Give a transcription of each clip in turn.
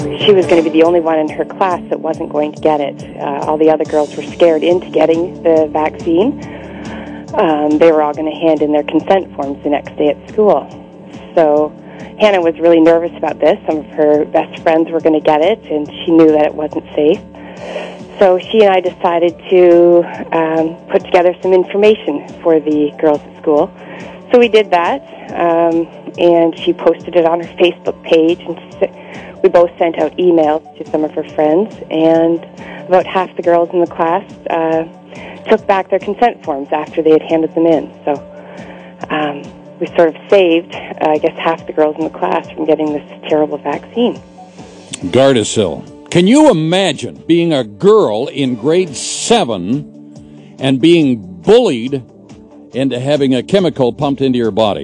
she was going to be the only one in her class that wasn't going to get it. All the other girls were scared into getting the vaccine. They were all going to hand in their consent forms the next day at school. So Hannah was really nervous about this. Some of her best friends were going to get it, and she knew that it wasn't safe. So she and I decided to put together some information for the girls at school. So we did that, and she posted it on her Facebook page, and we both sent out emails to some of her friends, and about half the girls in the class took back their consent forms after they had handed them in. So we sort of saved, I guess, half the girls in the class from getting this terrible vaccine. Gardasil. Can you imagine being a girl in grade 7 and being bullied into having a chemical pumped into your body?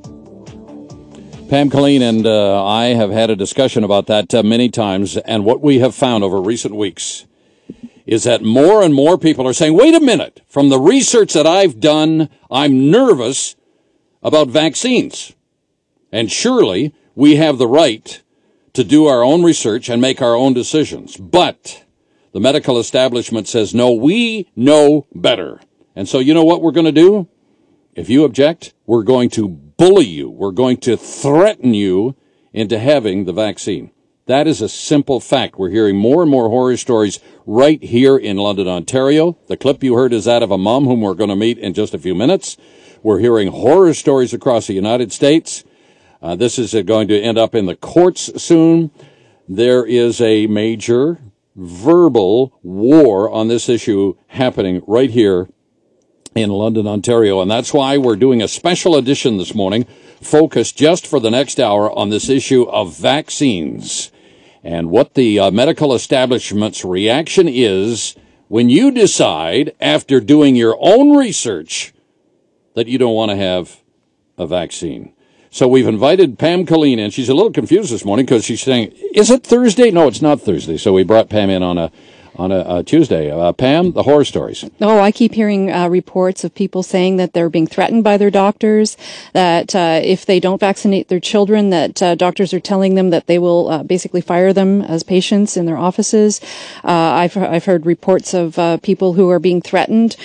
Pam Colleen and I have had a discussion about that many times, and what we have found over recent weeks is that more and more people are saying, wait a minute, from the research that I've done, I'm nervous about vaccines. And surely we have the right to do our own research and make our own decisions. But the medical establishment says, no, we know better. And so you know what we're going to do? If you object, we're going to bully you. We're going to threaten you into having the vaccine. That is a simple fact. We're hearing more and more horror stories right here in London, Ontario. The clip you heard is that of a mom whom we're going to meet in just a few minutes. We're hearing horror stories across the United States. This is going to end up in the courts soon. There is a major verbal war on this issue happening right here in London, Ontario. And that's why we're doing a special edition this morning, focused just for the next hour on this issue of vaccines and what the medical establishment's reaction is when you decide, after doing your own research, that you don't want to have a vaccine. So we've invited Pam Colleen in. She's a little confused this morning because she's saying, is it Thursday? No, it's not Thursday. So we brought Pam in on a Tuesday. Pam, the horror stories. Oh, I keep hearing reports of people saying that they're being threatened by their doctors, that if they don't vaccinate their children, that doctors are telling them that they will basically fire them as patients in their offices. I've heard reports of people who are being threatened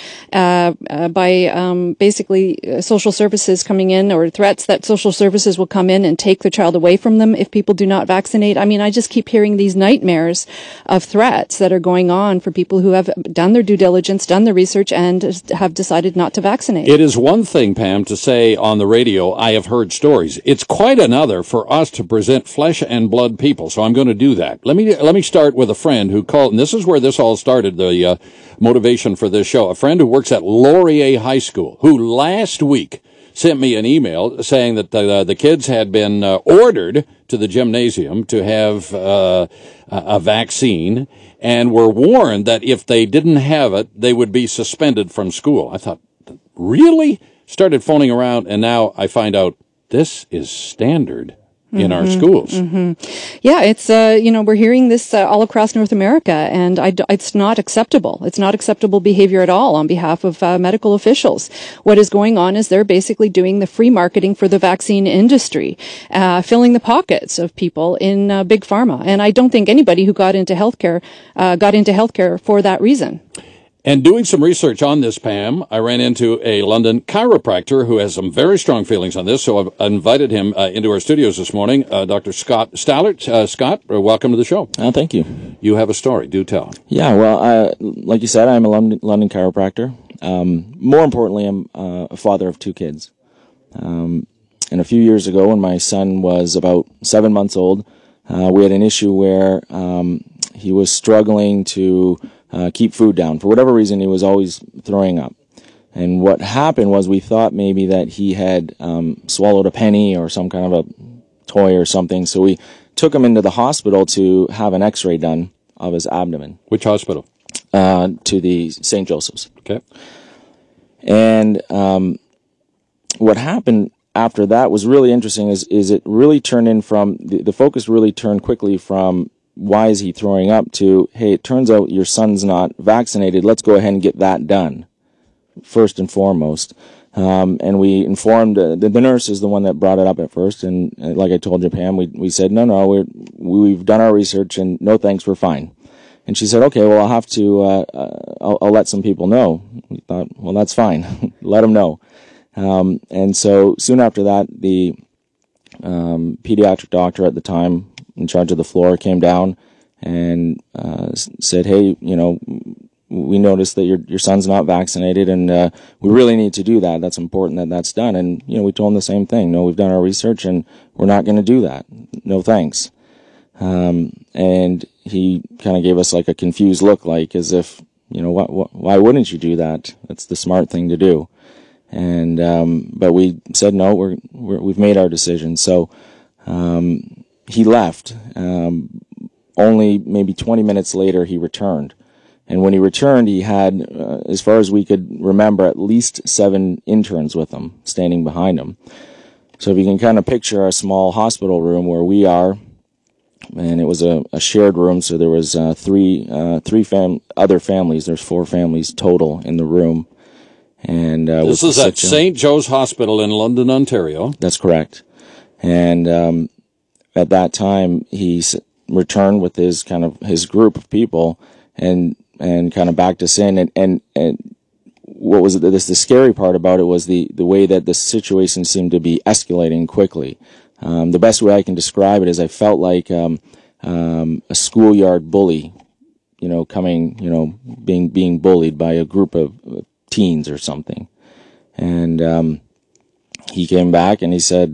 by basically social services coming in, or threats that social services will come in and take the child away from them if people do not vaccinate. I mean, I just keep hearing these nightmares of threats that are going on for people who have done their due diligence, done the research, and have decided not to vaccinate. It is one thing, Pam, to say on the radio, I have heard stories. It's quite another for us to present flesh and blood people, so I'm going to do that. Let me start with a friend who called, and this is where this all started, the motivation for this show, a friend who works at Laurier High School, who last week sent me an email saying that the kids had been ordered to the gymnasium to have a vaccine, and were warned that if they didn't have it, they would be suspended from school. I thought, really? Started phoning around, and now I find out this is standard in our schools. Mm-hmm. Yeah, it's, we're hearing this all across North America, and it's not acceptable. It's not acceptable behavior at all on behalf of medical officials. What is going on is they're basically doing the free marketing for the vaccine industry, filling the pockets of people in big pharma. And I don't think anybody who got into healthcare for that reason. And doing some research on this, Pam, I ran into a London chiropractor who has some very strong feelings on this, so I've invited him into our studios this morning, Dr. Scott Stallert. Scott, welcome to the show. Thank you. You have a story. Do tell. Yeah, well, like you said, I'm a London chiropractor. More importantly, I'm a father of 2 kids. And a few years ago, when my son was about 7 months old, we had an issue where he was struggling to keep food down. For whatever reason, he was always throwing up. And what happened was we thought maybe that he had swallowed a penny or some kind of a toy or something. So we took him into the hospital to have an x-ray done of his abdomen. Which hospital? To the St. Joseph's. Okay. And what happened after that was really interesting is it really turned in from, the focus really turned quickly from why is he throwing up to, hey, it turns out your son's not vaccinated. Let's go ahead and get that done, first and foremost. And we informed, the nurse is the one that brought it up at first. And like I told you, Pam, we said, no, we've done our research and no thanks, we're fine. And she said, okay, well, I'll have to, I'll let some people know. We thought, well, that's fine. Let them know. And so soon after that, the pediatric doctor at the time in charge of the floor came down and said, hey, we noticed that your son's not vaccinated, and we really need to do that. That's important that that's done. And, we told him the same thing. No, we've done our research, and we're not going to do that. No thanks. And he kind of gave us like a confused look, like as if, why wouldn't you do that? That's the smart thing to do. And but we said, no, we've made our decision. So he left. Only maybe 20 minutes later, he returned. And when he returned, he had, as far as we could remember, at least 7 interns with him, standing behind him. So if you can kind of picture a small hospital room where we are, and it was a shared room, so there was three other families. There's 4 families total in the room. And this is at St. Joe's Hospital in London, Ontario. That's correct. And at that time, he returned with his group of people and kind of backed us in. And what was the scary part about it was the way that the situation seemed to be escalating quickly. The best way I can describe it is I felt like a schoolyard bully, being bullied by a group of teens or something. And he came back and he said,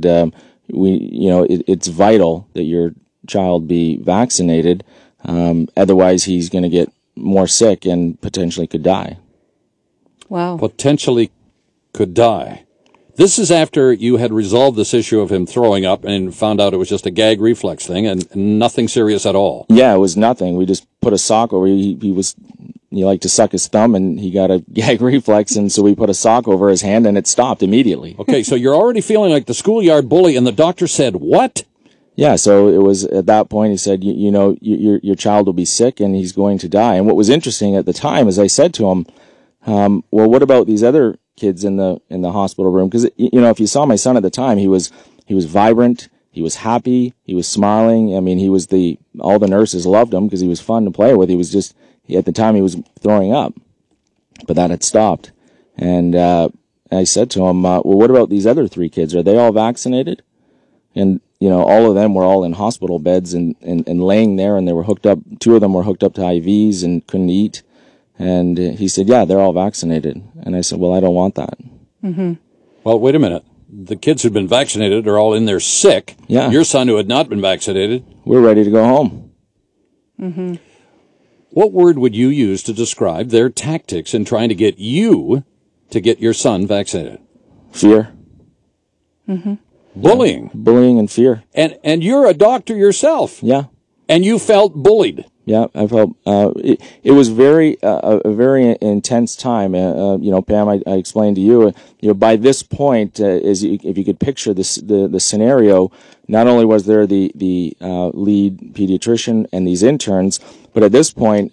it's vital that your child be vaccinated, otherwise he's going to get more sick and potentially could die. Wow. Potentially could die. This is after you had resolved this issue of him throwing up and found out it was just a gag reflex thing and nothing serious at all. Yeah, it was nothing. We just put a sock over. He liked to suck his thumb and he got a gag reflex, and so we put a sock over his hand and it stopped immediately. Okay, so you're already feeling like the schoolyard bully, and the doctor said what? Yeah, so it was at that point he said, your child will be sick and he's going to die. And what was interesting at the time is I said to him, well, what about these other kids in the hospital room? Because if you saw my son at the time, he was vibrant, he was happy, he was smiling. I mean, all the nurses loved him because he was fun to play with. He was just, at the time he was throwing up, but that had stopped. And I said to him, well, what about these other 3 kids? Are they all vaccinated? And all of them were all in hospital beds and laying there, and they were hooked up. 2 of them were hooked up to IVs and couldn't eat. And he said, yeah, they're all vaccinated. And I said, well, I don't want that. Mm-hmm. Well, wait a minute. The kids who'd been vaccinated are all in there sick. Yeah. Your son, who had not been vaccinated. We're ready to go home. Mm-hmm. What word would you use to describe their tactics in trying to get you to get your son vaccinated? Fear. Mm-hmm. Bullying. Yeah. Bullying and fear. And you're a doctor yourself. Yeah. And you felt bullied. Yeah, I felt it was a very intense time. Pam, I explained to you. By this point, if you could picture this, the scenario, not only was there the lead pediatrician and these interns, but at this point,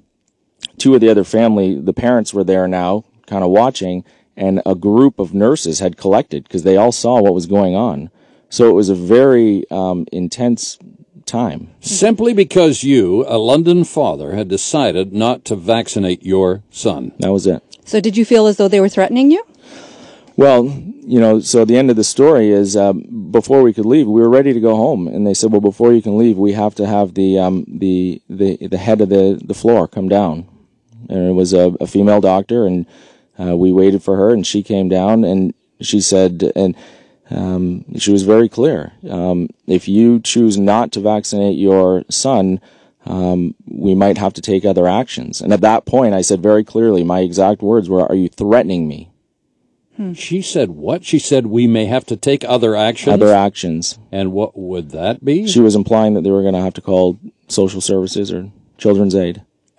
2 of the other family, the parents were there now, kind of watching, and a group of nurses had collected because they all saw what was going on. So it was a very intense time. Simply because you, a London father, had decided not to vaccinate your son. That was it. So did you feel as though they were threatening you? Well, so the end of the story is before we could leave, we were ready to go home, and they said, well, before you can leave, we have to have the head of the floor come down. And it was a female doctor, and we waited for her, and she came down, and she said, and she was very clear. If you choose not to vaccinate your son, we might have to take other actions. And at that point, I said very clearly, my exact words were, are you threatening me? She said what? She said we may have to take other actions? Other actions. And what would that be? She was implying that they were going to have to call social services or children's aid.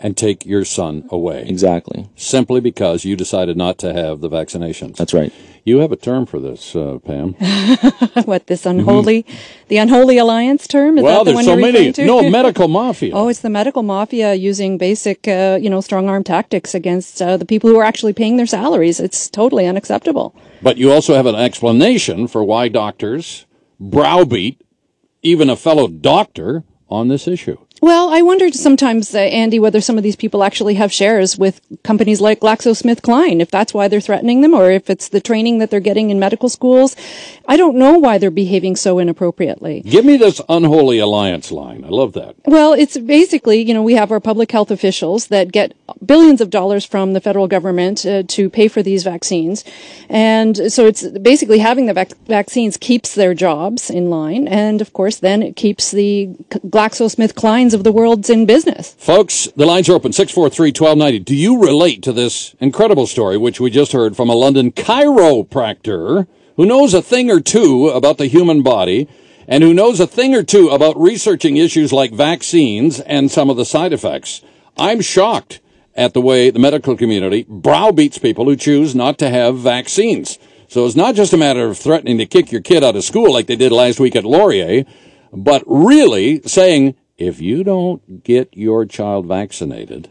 and take your son away. Exactly. Simply because you decided not to have the vaccinations. That's right. You have a term for this, Pam. What, this unholy, the unholy alliance term? Is that the one there's so you're many. referring to? No, medical mafia. Oh, it's the medical mafia using basic, strong-arm tactics against the people who are actually paying their salaries. It's totally unacceptable. But you also have an explanation for why doctors browbeat even a fellow doctor on this issue. Well, I wondered sometimes, Andy, whether some of these people actually have shares with companies like GlaxoSmithKline, if that's why they're threatening them, or if it's the training that they're getting in medical schools. I don't know why they're behaving so inappropriately. Give me this unholy alliance line. I love that. Well, it's basically, we have our public health officials that get billions of dollars from the federal government to pay for these vaccines. And so it's basically having the vaccines keeps their jobs in line. And of course, then it keeps the GlaxoSmithKlines of the world's in business. Folks, the lines are open, 643-1290. Do you relate to this incredible story, which we just heard from a London chiropractor who knows a thing or two about the human body and who knows a thing or two about researching issues like vaccines and some of the side effects? I'm shocked at the way the medical community browbeats people who choose not to have vaccines. So it's not just a matter of threatening to kick your kid out of school like they did last week at Laurier, but really saying, if you don't get your child vaccinated,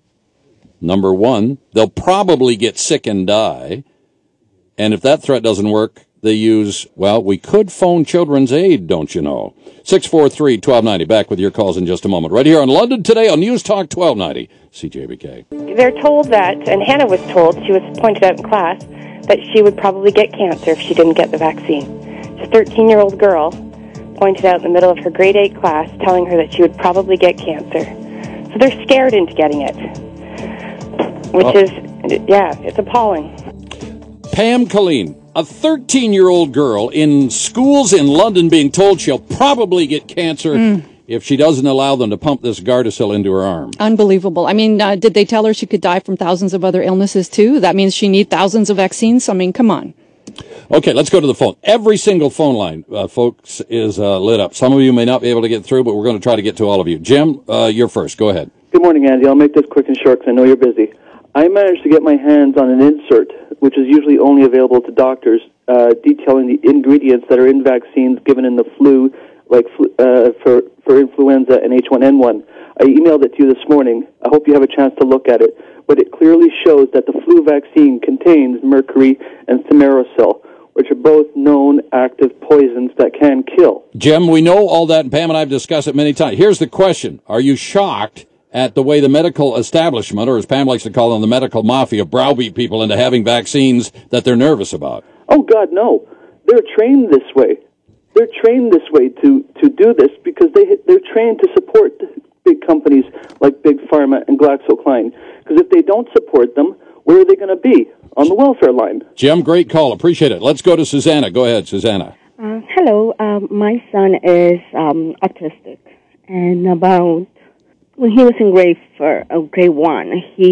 number one, they'll probably get sick and die. And if that threat doesn't work, they use, we could phone Children's Aid, don't you know? 643-1290. Back with your calls in just a moment. Right here on London Today on News Talk 1290, CJBK. They're told that, and Hannah was told, she was pointed out in class, that she would probably get cancer if she didn't get the vaccine. She's a 13-year-old girl pointed out in the middle of her grade 8 class, telling her that she would probably get cancer. So they're scared into getting it, which is, it's appalling. Pam Colleen, a 13-year-old girl in schools in London being told she'll probably get cancer if she doesn't allow them to pump this Gardasil into her arm. Unbelievable. I mean, did they tell her she could die from thousands of other illnesses too? That means she needs thousands of vaccines? I mean, come on. Okay, let's go to the phone. Every single phone line, folks, is lit up. Some of you may not be able to get through, but we're going to try to get to all of you. Jim, you're first. Go ahead. Good morning, Andy. I'll make this quick and short because I know you're busy. I managed to get my hands on an insert, which is usually only available to doctors, detailing the ingredients that are in vaccines given in the flu, like for influenza and H1N1. I emailed it to you this morning. I hope you have a chance to look at it. But it clearly shows that the flu vaccine contains mercury and thimerosal, which are both known active poisons that can kill. Jim, we know all that, and Pam and I have discussed it many times. Here's the question. Are you shocked at the way the medical establishment, or as Pam likes to call them, the medical mafia, browbeat people into having vaccines that they're nervous about? Oh, God, no. They're trained this way. They're trained this way to do this because they're trained to support big companies like Big Pharma and GlaxoSmithKline. Because if they don't support them, where are they going to be? On the welfare line. Jim, great call. Appreciate it. Let's go to Susanna. Go ahead, Susanna. Hello. My son is autistic. And when he was in grade 1,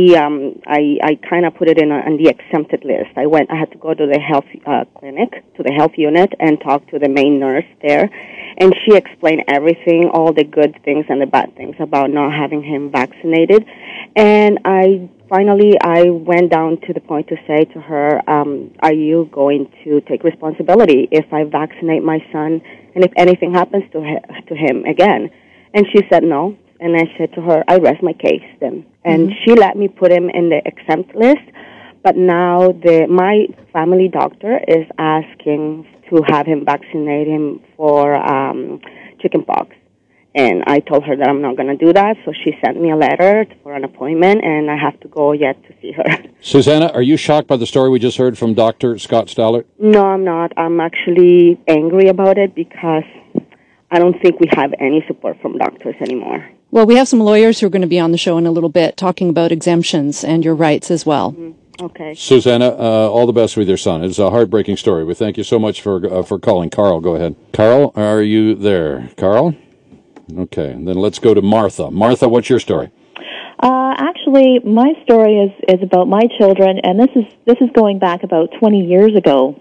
I kind of put it on the exempted list. I had to go to the health clinic, to the health unit, and talk to the main nurse there. And she explained everything, all the good things and the bad things about not having him vaccinated. And I went down to the point to say to her, are you going to take responsibility if I vaccinate my son and if anything happens to him again? And she said no. And I said to her, I rest my case then. And she let me put him in the exempt list. But now my family doctor is asking to have him vaccinate him for chickenpox. And I told her that I'm not going to do that. So she sent me a letter for an appointment, and I have to go yet to see her. Susanna, are you shocked by the story we just heard from Dr. Scott Stallert? No, I'm not. I'm actually angry about it because I don't think we have any support from doctors anymore. Well, we have some lawyers who are going to be on the show in a little bit talking about exemptions and your rights as well. Okay. Susanna, all the best with your son. It's a heartbreaking story. We thank you so much for calling. Carl, go ahead. Carl, are you there? Carl? Okay, then let's go to Martha. Martha, what's your story? Actually, my story is about my children, and this is going back about 20 years ago.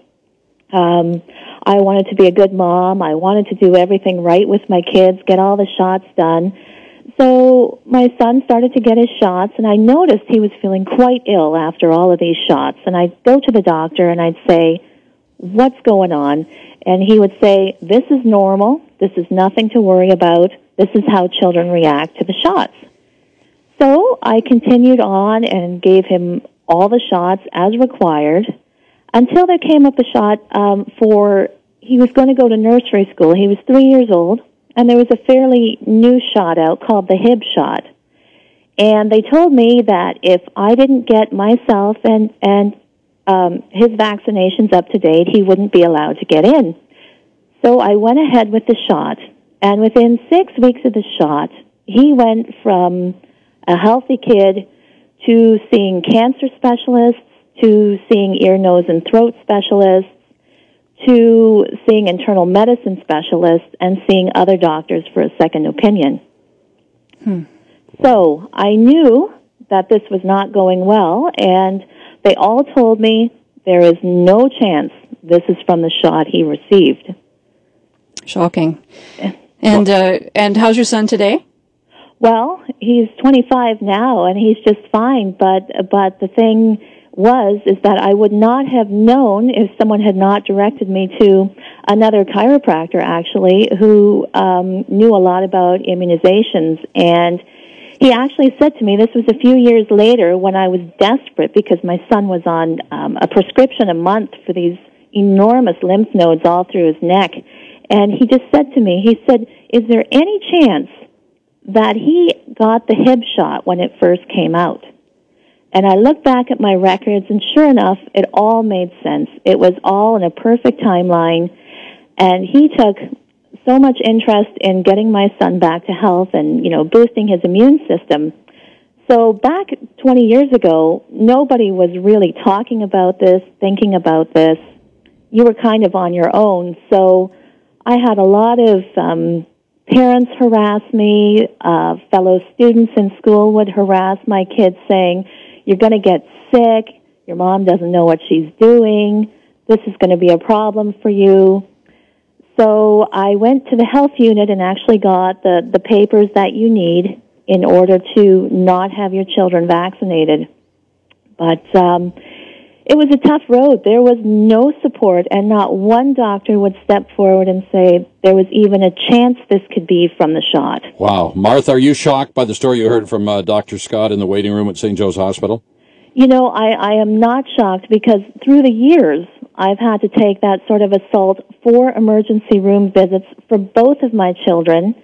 I wanted to be a good mom. I wanted to do everything right with my kids, get all the shots done. So my son started to get his shots, and I noticed he was feeling quite ill after all of these shots. And I'd go to the doctor, and I'd say, "What's going on?" And he would say, "This is normal. This is nothing to worry about. This is how children react to the shots." So I continued on and gave him all the shots as required until there came up a shot he was going to go to nursery school. He was 3 years old, and there was a fairly new shot out called the Hib shot. And they told me that if I didn't get myself and his vaccinations up to date, he wouldn't be allowed to get in. So I went ahead with the shot, and within 6 weeks of the shot, he went from a healthy kid to seeing cancer specialists, to seeing ear, nose, and throat specialists, to seeing internal medicine specialists, and seeing other doctors for a second opinion. So I knew that this was not going well, and they all told me there is no chance this is from the shot he received. Shocking. And how's your son today? Well, he's 25 now, and he's just fine. But the thing is that I would not have known if someone had not directed me to another chiropractor, actually, who knew a lot about immunizations. And he actually said to me, this was a few years later when I was desperate because my son was on a prescription a month for these enormous lymph nodes all through his neck. And he just said to me, he said, "Is there any chance that he got the Hib shot when it first came out?" And I looked back at my records, and sure enough, it all made sense. It was all in a perfect timeline, and he took so much interest in getting my son back to health and, boosting his immune system. So back 20 years ago, nobody was really talking about this, thinking about this. You were kind of on your own. So I had a lot of parents harass me, fellow students in school would harass my kids saying, "You're going to get sick, your mom doesn't know what she's doing, this is going to be a problem for you." So I went to the health unit and actually got the papers that you need in order to not have your children vaccinated. But it was a tough road. There was no support, and not one doctor would step forward and say there was even a chance this could be from the shot. Wow. Martha, are you shocked by the story you heard from Dr. Scott in the waiting room at St. Joe's Hospital? I am not shocked because through the years, I've had to take that sort of assault 4 emergency room visits for both of my children.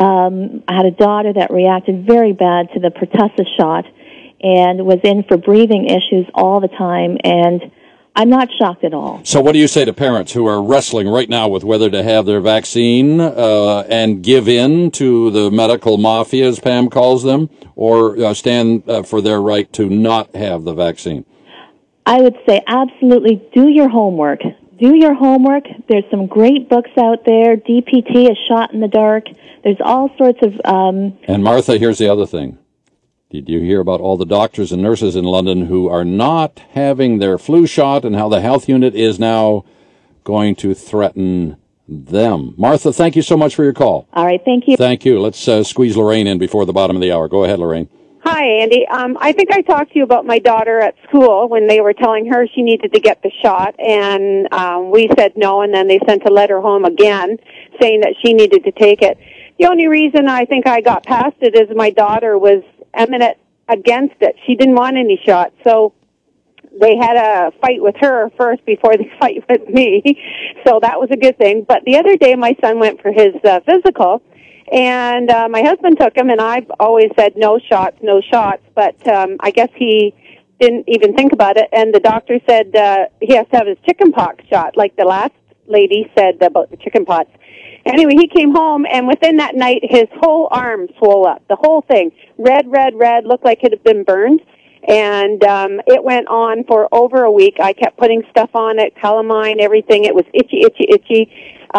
I had a daughter that reacted very bad to the pertussis shot and was in for breathing issues all the time, and I'm not shocked at all. So what do you say to parents who are wrestling right now with whether to have their vaccine and give in to the medical mafia, as Pam calls them, or stand for their right to not have the vaccine? I would say absolutely do your homework. Do your homework. There's some great books out there. DPT, A Shot in the Dark. There's all sorts of... And Martha, here's the other thing. Did you hear about all the doctors and nurses in London who are not having their flu shot and how the health unit is now going to threaten them? Martha, thank you so much for your call. All right, thank you. Thank you. Let's squeeze Lorraine in before the bottom of the hour. Go ahead, Lorraine. Hi, Andy. I think I talked to you about my daughter at school when they were telling her she needed to get the shot, and we said no, and then they sent a letter home again saying that she needed to take it. The only reason I think I got past it is my daughter was eminent against it. She didn't want any shots, so they had a fight with her first before they fight with me, so that was a good thing. But the other day my son went for his physical, and my husband took him, and I've always said no shots, but I guess he didn't even think about it, and the doctor said he has to have his chickenpox shot, like the last lady said about the chickenpox. Anyway, he came home, and within that night, his whole arm swole up, the whole thing, red, looked like it had been burned, and it went on for over a week. I kept putting stuff on it, calamine, everything. It was itchy.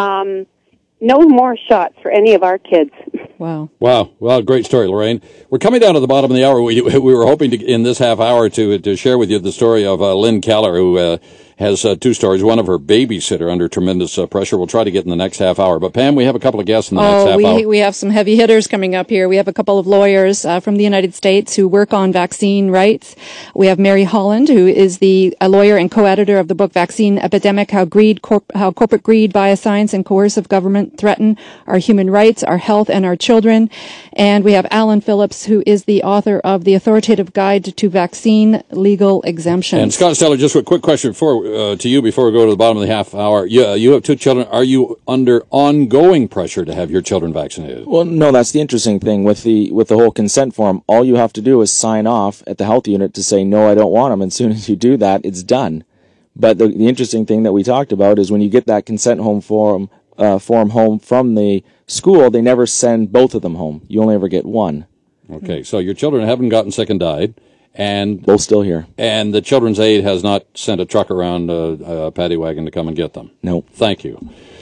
No more shots for any of our kids. Wow. Well, great story, Lorraine. We're coming down to the bottom of the hour. We were hoping to, in this half hour to share with you the story of Lynn Keller, who has two stories. One of her babysitter under tremendous pressure. We'll try to get in the next half hour. But Pam, we have a couple of guests in the next half hour. We have some heavy hitters coming up here. We have a couple of lawyers from the United States who work on vaccine rights. We have Mary Holland, who is a lawyer and co-editor of the book Vaccine Epidemic, How Corporate Greed, Bias Science, and Coercive Government Threaten Our Human Rights, Our Health, and Our Children. And we have Alan Phillips, who is the author of The Authoritative Guide to Vaccine Legal Exemptions. And Scott Steller, just a quick question to you before we go to the bottom of the half hour. You have two children. Are you under ongoing pressure to have your children vaccinated? Well, no, that's the interesting thing with the whole consent form. All you have to do is sign off at the health unit to say, no, I don't want them. And as soon as you do that, it's done. But the interesting thing that we talked about is when you get that consent form home from the school, they never send both of them home. You only ever get one. Okay, so your children haven't gotten sick and died. And both still here. And the Children's Aid has not sent a truck around a paddy wagon to come and get them. No. Thank you.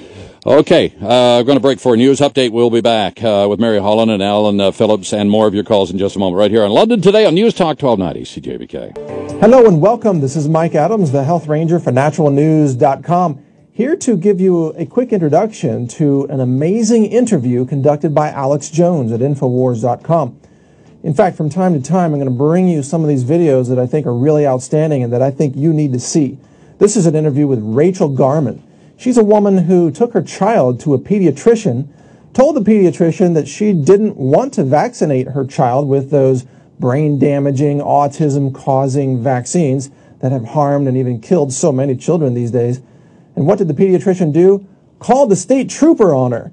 Okay, we're going to break for a news update. We'll be back with Mary Holland and Alan Phillips and more of your calls in just a moment right here on London Today on News Talk 1290 CJBK. Hello and welcome. This is Mike Adams, the Health Ranger for naturalnews.com, here to give you a quick introduction to an amazing interview conducted by Alex Jones at Infowars.com. In fact, from time to time, I'm going to bring you some of these videos that I think are really outstanding and that I think you need to see. This is an interview with Rachel Garman. She's a woman who took her child to a pediatrician, told the pediatrician that she didn't want to vaccinate her child with those brain-damaging, autism-causing vaccines that have harmed and even killed so many children these days. And what did the pediatrician do? Called the state trooper on her.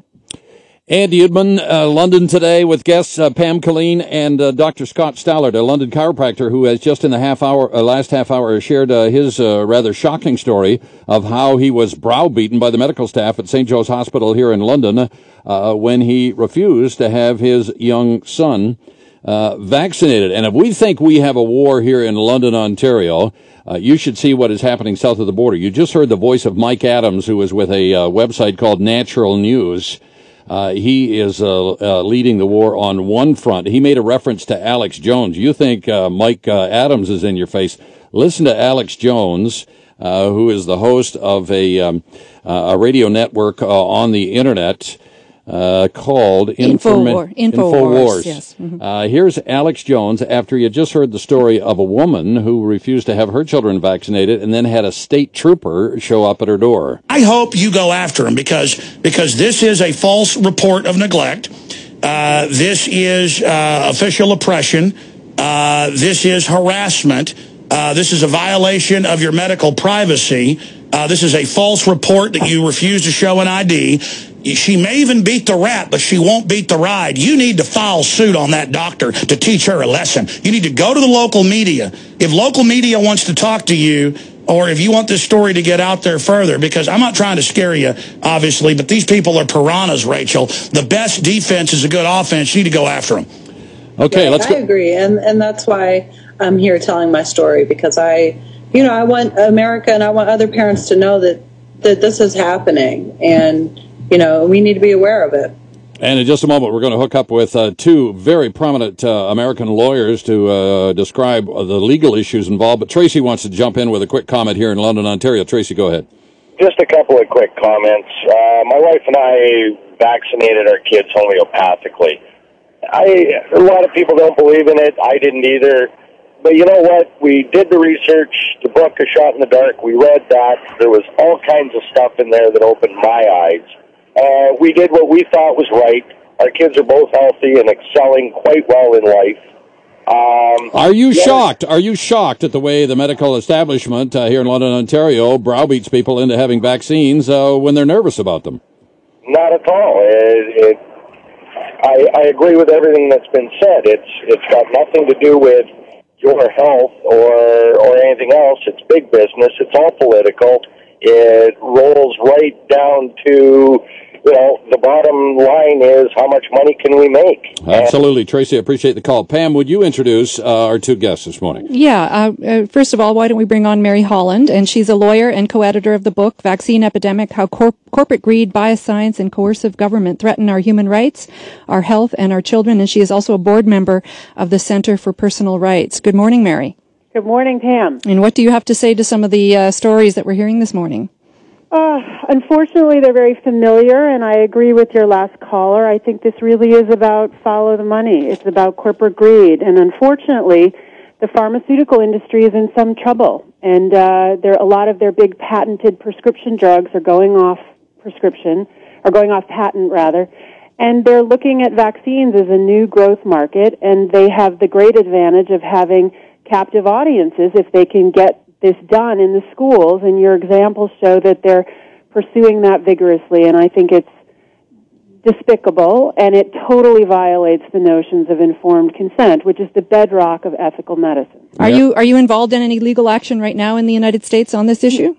Andy Udman, London Today, with guests Pam Killeen and Dr. Scott Stallard, a London chiropractor who has just in the last half hour shared his rather shocking story of how he was browbeaten by the medical staff at St. Joe's Hospital here in London when he refused to have his young son vaccinated. And if we think we have a war here in London, Ontario, you should see what is happening south of the border. You just heard the voice of Mike Adams, who is with a website called Natural News. He is leading the war on one front. He made a reference to Alex Jones. You think Mike Adams is in your face. Listen to Alex Jones, who is the host of a radio network on the Internet called Infowars. Yes. Mm-hmm. Here's Alex Jones after you just heard the story of a woman who refused to have her children vaccinated and then had a state trooper show up at her door. I hope you go after him because this is a false report of neglect. This is official oppression. This is harassment. This is a violation of your medical privacy. This is a false report that you refuse to show an ID. She may even beat the rat, but she won't beat the ride. You need to file suit on that doctor to teach her a lesson. You need to go to the local media. If local media wants to talk to you, or if you want this story to get out there further, because I'm not trying to scare you, obviously, but these people are piranhas, Rachel. The best defense is a good offense. You need to go after them. Okay, let's go. I agree, and that's why I'm here telling my story, because I want America and I want other parents to know that this is happening, and we need to be aware of it. And in just a moment, we're going to hook up with two very prominent American lawyers to describe the legal issues involved. But Tracy wants to jump in with a quick comment here in London, Ontario. Tracy, go ahead. Just a couple of quick comments. My wife and I vaccinated our kids homeopathically. A lot of people don't believe in it. I didn't either. But you know what? We did the research, the book, A Shot in the Dark. We read that. There was all kinds of stuff in there that opened my eyes. We did what we thought was right. Our kids are both healthy and excelling quite well in life. Are you shocked? Are you shocked at the way the medical establishment here in London, Ontario, browbeats people into having vaccines when they're nervous about them? Not at all. I agree with everything that's been said. It's got nothing to do with your health or anything else. It's big business. It's all political. It rolls right down to, the bottom line is how much money can we make? Absolutely. Tracy, I appreciate the call. Pam, would you introduce our two guests this morning? Yeah. First of all, why don't we bring on Mary Holland? And she's a lawyer and co-editor of the book, Vaccine Epidemic, How Corporate Greed, Bias Science, and Coercive Government Threaten Our Human Rights, Our Health, and Our Children. And she is also a board member of the Center for Personal Rights. Good morning, Mary. Good morning, Pam. And what do you have to say to some of the stories that we're hearing this morning? Unfortunately, they're very familiar, and I agree with your last caller. I think this really is about follow the money. It's about corporate greed, and unfortunately, the pharmaceutical industry is in some trouble, and a lot of their big patented prescription drugs are going off patent rather, and they're looking at vaccines as a new growth market, and they have the great advantage of having captive audiences if they can get this done in the schools, and your examples show that they're pursuing that vigorously, and I think it's despicable, and it totally violates the notions of informed consent, which is the bedrock of ethical medicine. Are you involved in any legal action right now in the United States on this issue?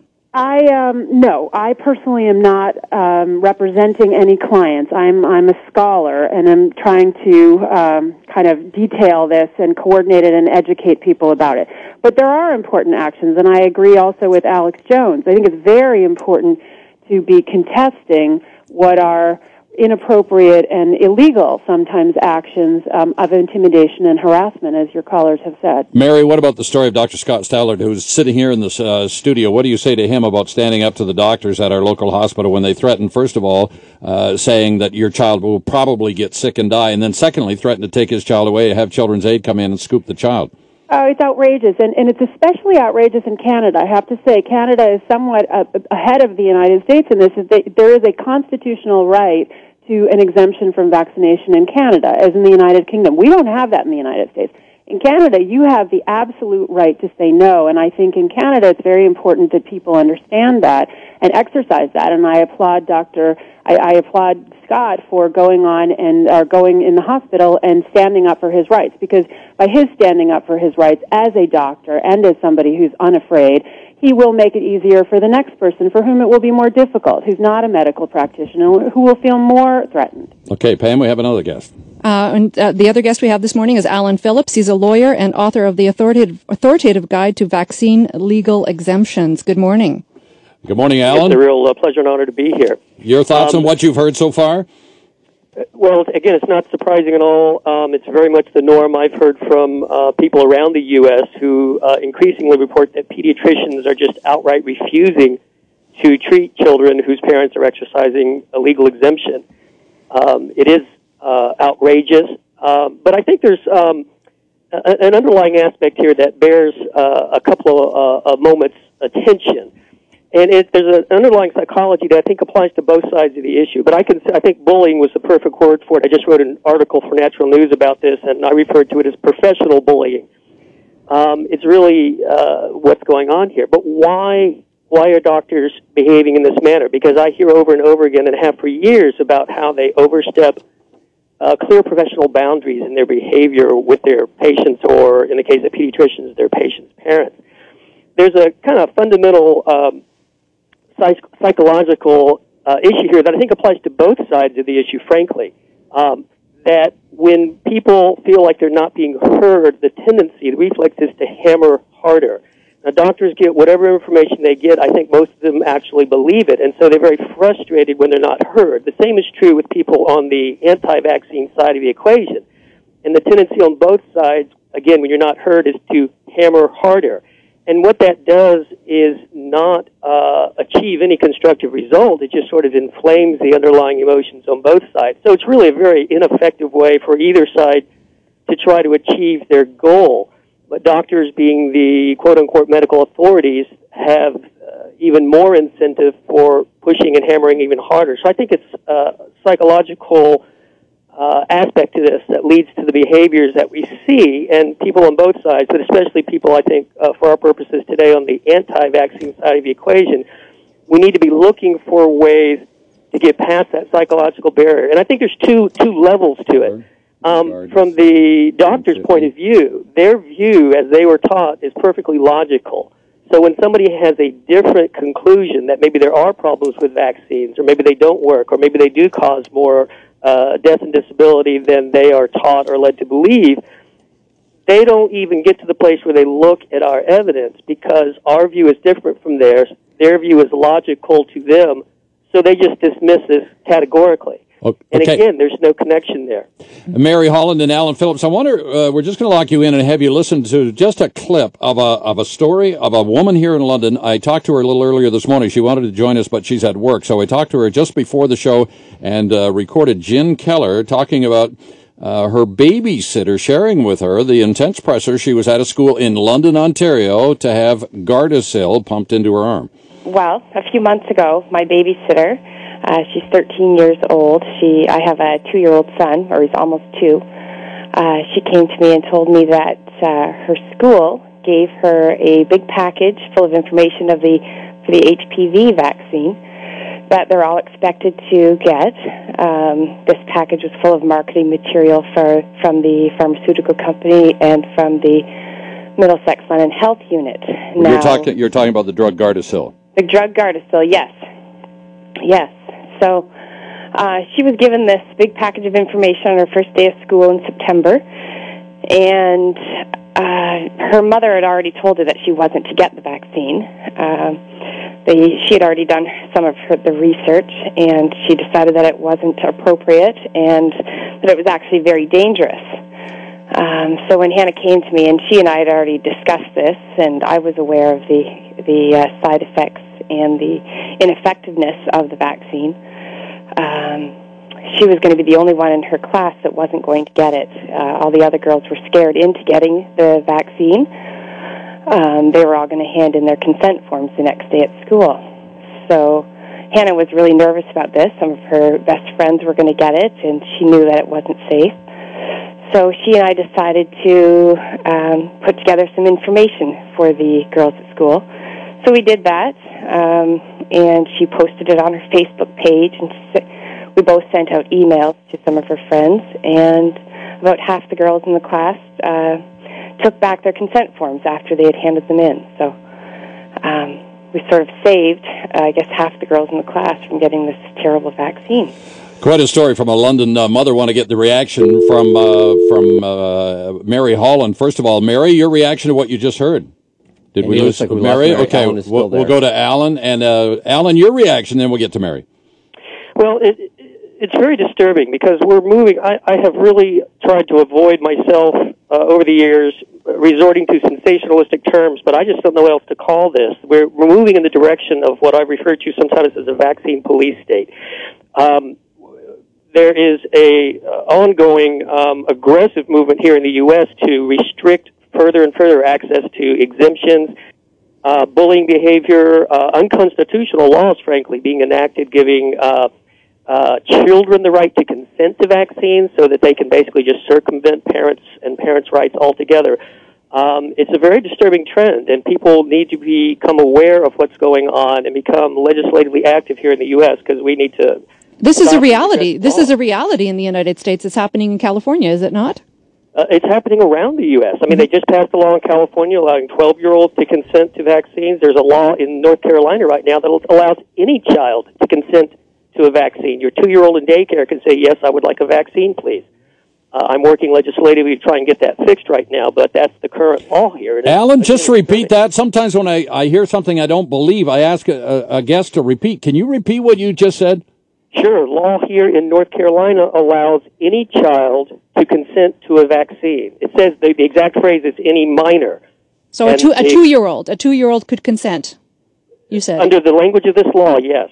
No, I personally am not representing any clients. I'm a scholar, and I'm trying to kind of detail this and coordinate it and educate people about it. But there are important actions, and I agree also with Alex Jones. I think it's very important to be contesting what are inappropriate and illegal, sometimes, actions of intimidation and harassment, as your callers have said. Mary, what about the story of Dr. Scott Stallard, who's sitting here in the studio? What do you say to him about standing up to the doctors at our local hospital when they threaten, first of all, saying that your child will probably get sick and die, and then secondly, threaten to take his child away to have Children's Aid come in and scoop the child? Oh, it's outrageous, and it's especially outrageous in Canada. I have to say, Canada is somewhat ahead of the United States in this. There is a constitutional right to an exemption from vaccination in Canada, as in the United Kingdom. We don't have that in the United States. In Canada, you have the absolute right to say no, and I think in Canada it's very important that people understand that and exercise that, and I applaud I applaud Scott for going in the hospital and standing up for his rights, because by his standing up for his rights as a doctor and as somebody who's unafraid, he will make it easier for the next person for whom it will be more difficult, who's not a medical practitioner, who will feel more threatened. Okay, Pam, we have another guest. The other guest we have this morning is Alan Phillips. He's a lawyer and author of the Authoritative Guide to Vaccine Legal Exemptions. Good morning. Good morning, Alan. It's a real pleasure and honor to be here. Your thoughts on what you've heard so far? Well, again, it's not surprising at all. It's very much the norm. I've heard from people around the U.S. who increasingly report that pediatricians are just outright refusing to treat children whose parents are exercising a legal exemption. It is outrageous, but I think there's an underlying aspect here that bears a couple of moments' attention. And there's an underlying psychology that I think applies to both sides of the issue. But I think bullying was the perfect word for it. I just wrote an article for Natural News about this, and I referred to it as professional bullying. It's really what's going on here. But why are doctors behaving in this manner? Because I hear over and over again, and have for years, about how they overstep clear professional boundaries in their behavior with their patients, or in the case of pediatricians, their patients' parents. There's a kind of fundamental psychological issue here that I think applies to both sides of the issue, frankly, that when people feel like they're not being heard, the reflex is to hammer harder. Now, doctors get whatever information they get. I think most of them actually believe it, and so they're very frustrated when they're not heard. The same is true with people on the anti-vaccine side of the equation. And the tendency on both sides, again, when you're not heard, is to hammer harder. And what that does is not achieve any constructive result. It just sort of inflames the underlying emotions on both sides. So it's really a very ineffective way for either side to try to achieve their goal. But doctors, being the quote-unquote medical authorities, have even more incentive for pushing and hammering even harder. So I think it's a psychological aspect to this that leads to the behaviors that we see, and people on both sides, but especially people, I think, for our purposes today on the anti-vaccine side of the equation, we need to be looking for ways to get past that psychological barrier. And I think there's two levels to it. From the doctor's point of view, their view, as they were taught, is perfectly logical. So when somebody has a different conclusion that maybe there are problems with vaccines, or maybe they don't work, or maybe they do cause more death and disability than they are taught or led to believe, they don't even get to the place where they look at our evidence, because our view is different from theirs. Their view is logical to them, so they just dismiss this categorically. Okay. And again, there's no connection there. Mary Holland and Alan Phillips, I wonder, we're just going to lock you in and have you listen to just a clip of a story of a woman here in London. I talked to her a little earlier this morning. She wanted to join us, but she's at work. So I talked to her just before the show and recorded Jen Keller talking about her babysitter sharing with her the intense pressure she was at a school in London, Ontario, to have Gardasil pumped into her arm. Well, a few months ago, my babysitter, she's 13 years old. I have a 2-year-old son, or he's almost 2. She came to me and told me that her school gave her a big package full of information for the HPV vaccine that they're all expected to get. This package was full of marketing material from the pharmaceutical company and from the Middlesex London Health Unit. Now, you're talking about the drug Gardasil. The drug Gardasil, yes. Yes. So she was given this big package of information on her first day of school in September, and her mother had already told her that she wasn't to get the vaccine. She had already done some of the research, and she decided that it wasn't appropriate and that it was actually very dangerous. So when Hannah came to me, and she and I had already discussed this, and I was aware of the side effects and the ineffectiveness of the vaccine, she was going to be the only one in her class that wasn't going to get it. All the other girls were scared into getting the vaccine. They were all going to hand in their consent forms the next day at school. So Hannah was really nervous about this. Some of her best friends were going to get it, and she knew that it wasn't safe. So she and I decided to put together some information for the girls at school. So we did that, and she posted it on her Facebook page, and we both sent out emails to some of her friends, and about half the girls in the class took back their consent forms after they had handed them in. So we sort of saved, I guess, half the girls in the class from getting this terrible vaccine. Quite a story from a London mother. Want to get the reaction from Mary Holland. First of all, Mary, your reaction to what you just heard. Did we lose Mary? Okay, we'll go to Alan. And Alan, your reaction, then we'll get to Mary. Well, it's very disturbing because we're moving. I have really tried to avoid myself over the years resorting to sensationalistic terms, but I just don't know what else to call this. We're moving in the direction of what I refer to sometimes as a vaccine police state. There is a ongoing aggressive movement here in the U.S. to restrict further and further access to exemptions, bullying behavior, unconstitutional laws, frankly, being enacted giving children the right to consent to vaccines so that they can basically just circumvent parents' rights altogether. It's a very disturbing trend, and people need to become aware of what's going on and become legislatively active here in the U.S. because we need to... This is a reality. This is a reality in the United States. It's happening in California, is it not? It's happening around the U.S. I mean, they just passed a law in California allowing 12-year-olds to consent to vaccines. There's a law in North Carolina right now that allows any child to consent to a vaccine. Your 2-year-old in daycare can say, yes, I would like a vaccine, please. I'm working legislatively to try and get that fixed right now, but that's the current law here. Alan, just repeat that. Sometimes when I hear something I don't believe, I ask a guest to repeat. Can you repeat what you just said? Sure. Law here in North Carolina allows any child to consent to a vaccine. It says the exact phrase is any minor. So a 2-year-old could consent, you said. Under the language of this law, yes.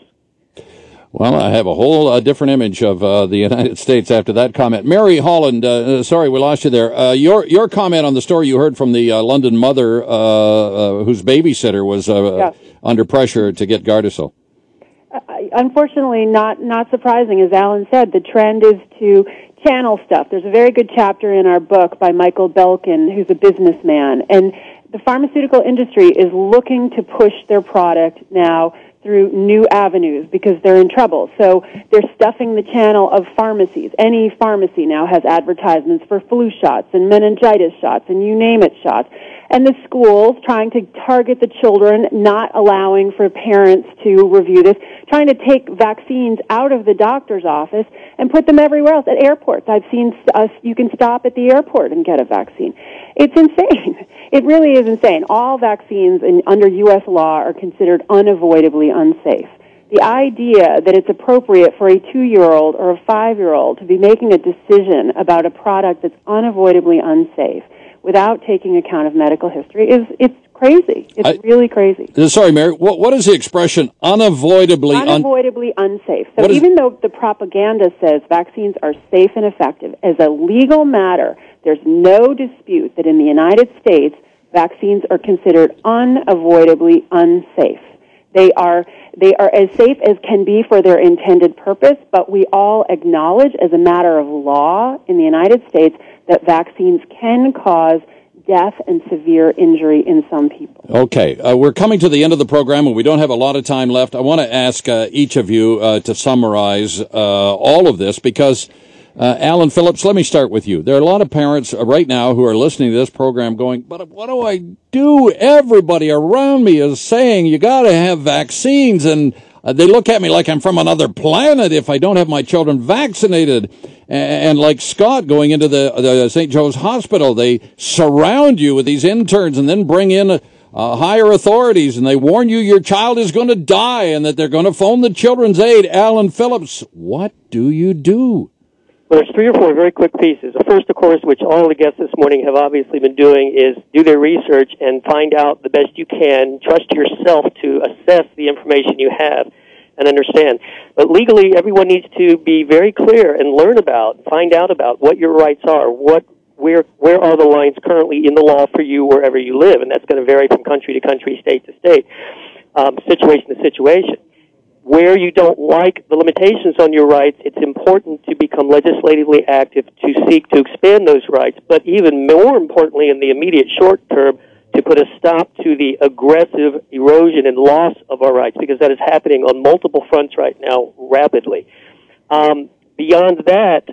Well, I have a whole different image of the United States after that comment. Mary Holland, sorry, we lost you there. Your comment on the story you heard from the London mother whose babysitter was under pressure to get Gardasil. Unfortunately, not surprising. As Alan said, the trend is to channel stuff. There's a very good chapter in our book by Michael Belkin, who's a businessman, and the pharmaceutical industry is looking to push their product now through new avenues because they're in trouble. So they're stuffing the channel of pharmacies. Any pharmacy now has advertisements for flu shots and meningitis shots and you name it shots. And the schools trying to target the children, not allowing for parents to review this, trying to take vaccines out of the doctor's office and put them everywhere else, at airports. I've seen you can stop at the airport and get a vaccine. It's insane. It really is insane. All vaccines under U.S. law are considered unavoidably unsafe. the idea that it's appropriate for a 2-year-old or a 5-year-old to be making a decision about a product that's unavoidably unsafe without taking account of medical history it's crazy. It's really crazy. Sorry, Mary, what is the expression unavoidably unsafe? So even though the propaganda says vaccines are safe and effective, as a legal matter, there's no dispute that in the United States, vaccines are considered unavoidably unsafe. They are as safe as can be for their intended purpose, but we all acknowledge as a matter of law in the United States that vaccines can cause death and severe injury in some people. Okay, we're coming to the end of the program, and we don't have a lot of time left. I want to ask each of you to summarize all of this, because Alan Phillips, let me start with you. There are a lot of parents right now who are listening to this program going, but what do I do? Everybody around me is saying you got to have vaccines, and they look at me like I'm from another planet if I don't have my children vaccinated. And like Scott going into the St. Joe's Hospital, they surround you with these interns and then bring in higher authorities, and they warn you your child is going to die and that they're going to phone the Children's Aid. Alan Phillips, what do you do? Well, there's 3 or 4 very quick pieces. The first, of course, which all the guests this morning have obviously been doing, is do their research and find out the best you can. Trust yourself to assess the information you have and understand. But legally, everyone needs to be very clear and find out about what your rights are, where are the lines currently in the law for you wherever you live, and that's going to vary from country to country, state to state, situation to situation. Where you don't like the limitations on your rights, it's important to become legislatively active to seek to expand those rights, but even more importantly in the immediate short term, to put a stop to the aggressive erosion and loss of our rights, because that is happening on multiple fronts right now rapidly. Beyond that,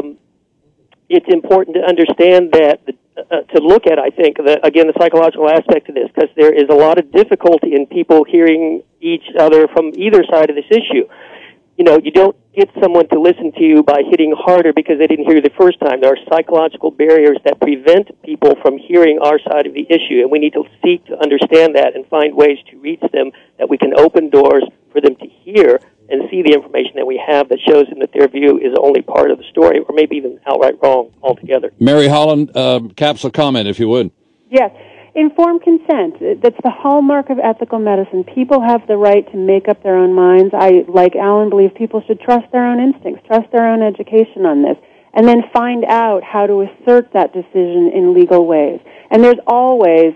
it's important to understand that, to look at, I think, the psychological aspect of this, because there is a lot of difficulty in people hearing each other from either side of this issue. You know, you don't get someone to listen to you by hitting harder because they didn't hear you the first time. There are psychological barriers that prevent people from hearing our side of the issue, and we need to seek to understand that and find ways to reach them, that we can open doors for them to hear and see the information that we have that shows them that their view is only part of the story, or maybe even outright wrong altogether. Mary Holland, capsule comment, if you would. Yes. Informed consent, that's the hallmark of ethical medicine. People have the right to make up their own minds. I, like Alan, believe people should trust their own instincts, trust their own education on this, and then find out how to assert that decision in legal ways. And there's almost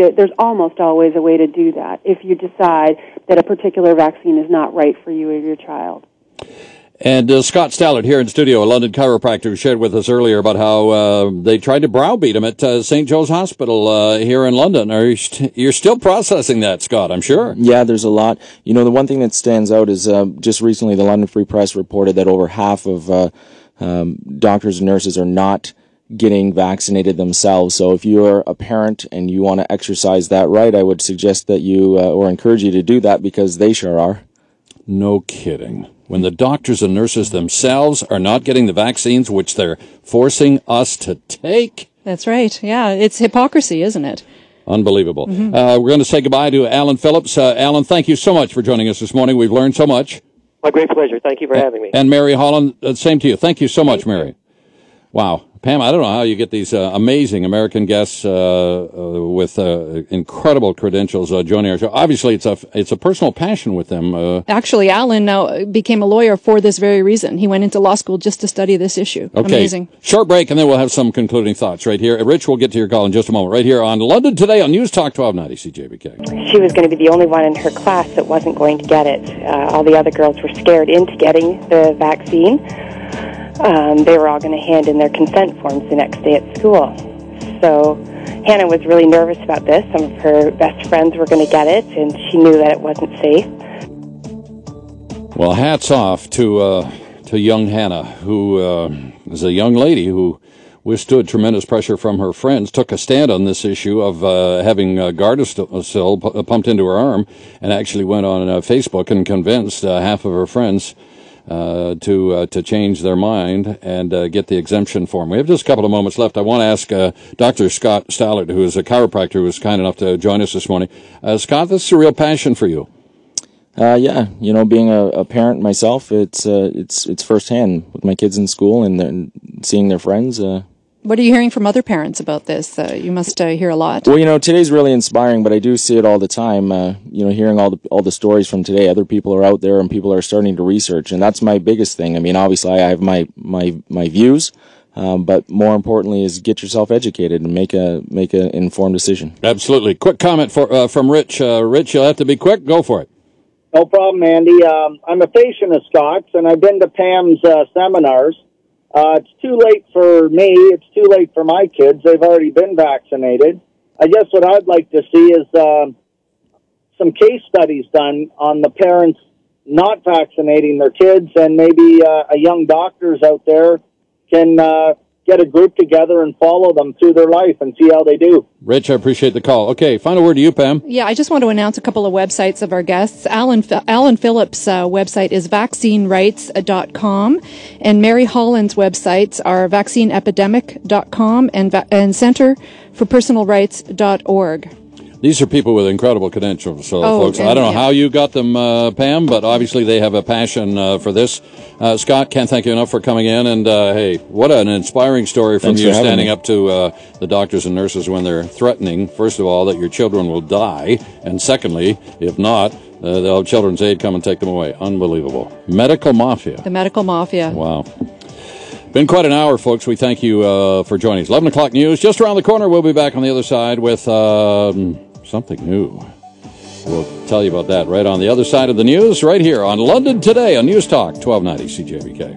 always a way to do that if you decide that a particular vaccine is not right for you or your child. And Scott Stallard here in studio, a London chiropractor, who shared with us earlier about how they tried to browbeat him at St. Joe's Hospital here in London. You're still processing that, Scott, I'm sure. Yeah, there's a lot. You know, the one thing that stands out is just recently the London Free Press reported that over half of doctors and nurses are not getting vaccinated themselves. So if you're a parent and you want to exercise that right, I would suggest that you or encourage you to do that, because they sure are. No kidding. When the doctors and nurses themselves are not getting the vaccines, which they're forcing us to take. That's right. Yeah, it's hypocrisy, isn't it? Unbelievable. Mm-hmm. We're going to say goodbye to Alan Phillips. Alan, thank you so much for joining us this morning. We've learned so much. My great pleasure. Thank you for having me. And Mary Holland, same to you. Thank you so much, Mary. Wow. Pam, I don't know how you get these amazing American guests with incredible credentials joining our show. Obviously, it's a personal passion with them. Actually, Alan now became a lawyer for this very reason. He went into law school just to study this issue. Okay. Amazing. Short break, and then we'll have some concluding thoughts right here. Rich, we'll get to your call in just a moment. Right here on London Today on News Talk 1290 CJBK. She was going to be the only one in her class that wasn't going to get it. All the other girls were scared into getting the vaccine. They were all going to hand in their consent forms the next day at school. So Hannah was really nervous about this. Some of her best friends were going to get it, and she knew that it wasn't safe. Well, hats off to young Hannah, who is a young lady who withstood tremendous pressure from her friends, took a stand on this issue of having Gardasil pumped into her arm, and actually went on Facebook and convinced half of her friends to change their mind and get the exemption form. We have just a couple of moments left. I want to ask Dr. Scott Stallard, who is a chiropractor who was kind enough to join us this morning. Scott, this is a real passion for you. Yeah, being a parent myself, it's firsthand with my kids in school and seeing their friends. What are you hearing from other parents about this? You must hear a lot. Well, today's really inspiring, but I do see it all the time. Hearing all the stories from today, other people are out there and people are starting to research, and that's my biggest thing. I mean, obviously, I have my views. But more importantly is get yourself educated and make an informed decision. Absolutely. Quick comment from Rich. Rich, you'll have to be quick. Go for it. No problem, Andy. I'm a patient of Scott's, and I've been to Pam's seminars. It's too late for me. It's too late for my kids. They've already been vaccinated. I guess what I'd like to see is some case studies done on the parents not vaccinating their kids, and maybe a young doctors out there can get a group together and follow them through their life and see how they do. Rich, I appreciate the call. Okay, final word to you, Pam. Yeah, I just want to announce a couple of websites of our guests. Alan Phillips' website is vaccinerights.com, and Mary Holland's websites are vaccineepidemic.com and centerforpersonalrights.org. These are people with incredible credentials, so folks, I don't know how you got them, Pam, but obviously they have a passion for this. Scott, can't thank you enough for coming in, and hey, what an inspiring story from you standing up to the doctors and nurses when they're threatening, first of all, that your children will die, and secondly, if not, they'll have Children's Aid come and take them away. Unbelievable. Medical Mafia. The Medical Mafia. Wow. Been quite an hour, folks. We thank you for joining us. 11 o'clock news, just around the corner. We'll be back on the other side with something new. We'll tell you about that right on the other side of the news, right here on London Today on News Talk 1290 CJBK.